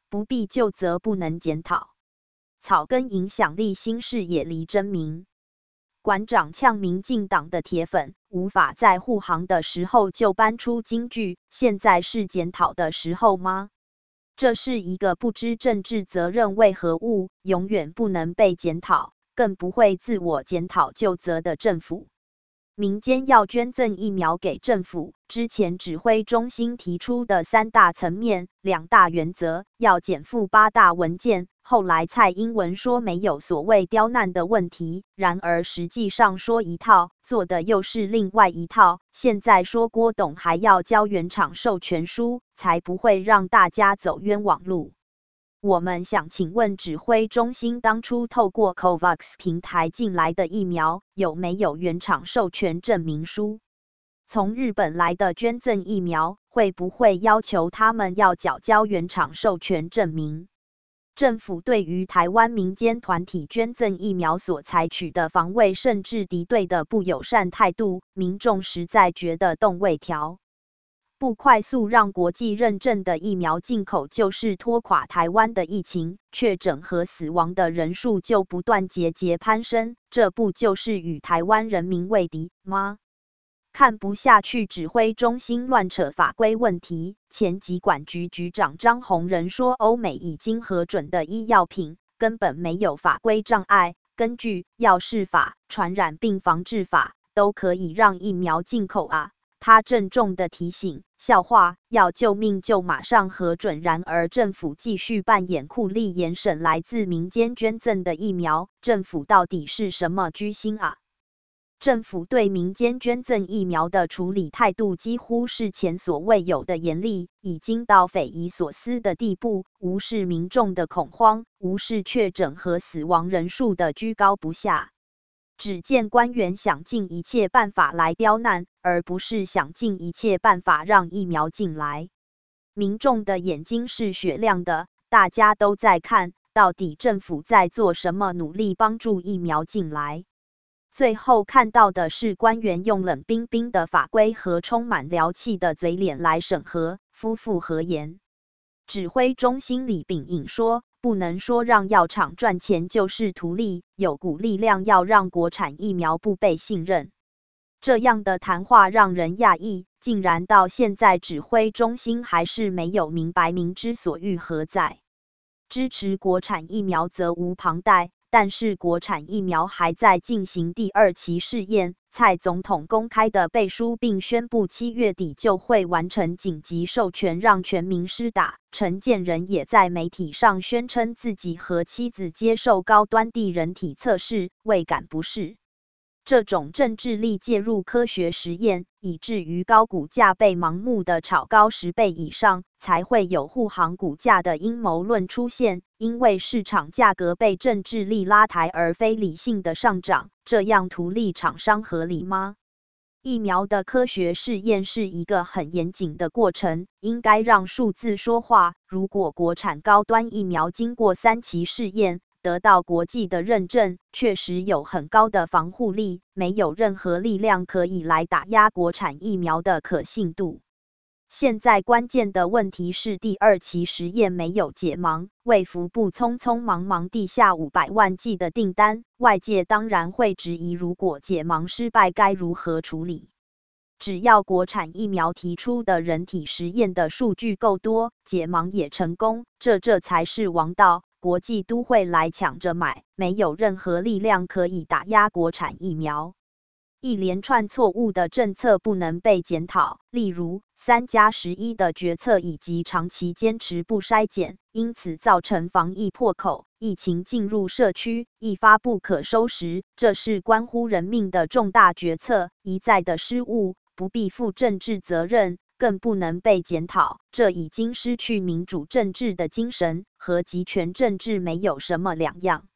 不必就责不能检讨。草根影响力新视野离真名。馆长呛民进党的铁粉，无法在护航的时候就搬出金句，现在是检讨的时候吗？这是一个不知政治责任为何物，永远不能被检讨，更不会自我检讨就责的政府。民间要捐赠疫苗给政府，之前指挥中心提出的3大层面、2大原则，要减负8大文件。后来蔡英文说没有所谓刁难的问题，然而实际上说一套，做的又是另外一套。现在说郭董还要交原厂授权书，才不会让大家走冤枉路。我们想请问指挥中心当初透过 COVAX 平台进来的疫苗有没有原厂授权证明书？从日本来的捐赠疫苗会不会要求他们要缴交原厂授权证明？政府对于台湾民间团体捐赠疫苗所采取的防卫甚至敌对的不友善态度，民众实在觉得动胃条。不快速让国际认证的疫苗进口，就是拖垮台湾的疫情，确诊和死亡的人数就不断节节攀升，这不就是与台湾人民为敌吗？看不下去指挥中心乱扯法规问题，前疾管局局长张宏仁说，欧美已经核准的医药品根本没有法规障碍，根据药事法、传染病防治法都可以让疫苗进口啊。他郑重地提醒，笑话，要救命就马上核准。然而政府继续扮演酷吏严审来自民间捐赠的疫苗，政府到底是什么居心啊？政府对民间捐赠疫苗的处理态度几乎是前所未有的严厉，已经到匪夷所思的地步，无视民众的恐慌，无视确诊和死亡人数的居高不下。只见官员想尽一切办法来刁难，而不是想尽一切办法让疫苗进来。民众的眼睛是雪亮的，大家都在看，到底政府在做什么努力帮助疫苗进来。最后看到的是官员用冷冰冰的法规和充满獠气的嘴脸来审核，夫复何言？指挥中心李秉颖说，不能说让药厂赚钱就是图利，有股力量要让国产疫苗不被信任。这样的谈话让人讶异，竟然到现在指挥中心还是没有明白民之所欲何在。支持国产疫苗责无旁贷，但是国产疫苗还在进行第2期试验。蔡总统公开的背书，并宣布7月底就会完成紧急授权，让全民施打。陈建仁也在媒体上宣称自己和妻子接受高端地人体测试，未感不适。这种政治力介入科学实验，以至于高股价被盲目的炒高10倍以上，才会有护航股价的阴谋论出现。因为市场价格被政治力拉抬，而非理性的上涨，这样图利厂商合理吗？疫苗的科学试验是一个很严谨的过程，应该让数字说话。如果国产高端疫苗经过3期试验，得到国际的认证，确实有很高的防护力，没有任何力量可以来打压国产疫苗的可信度。现在关键的问题是第2期实验没有解盲，卫福部匆匆忙忙地下500万剂的订单，外界当然会质疑，如果解盲失败该如何处理？只要国产疫苗提出的人体实验的数据够多，解盲也成功，这才是王道。国际都会来抢着买，没有任何力量可以打压国产疫苗。一连串错误的政策不能被检讨，例如3+11的决策以及长期坚持不筛检，因此造成防疫破口，疫情进入社区，一发不可收拾。这是关乎人命的重大决策，一再的失误，不必负政治责任，更不能被检讨，这已经失去民主政治的精神，和集权政治没有什么两样。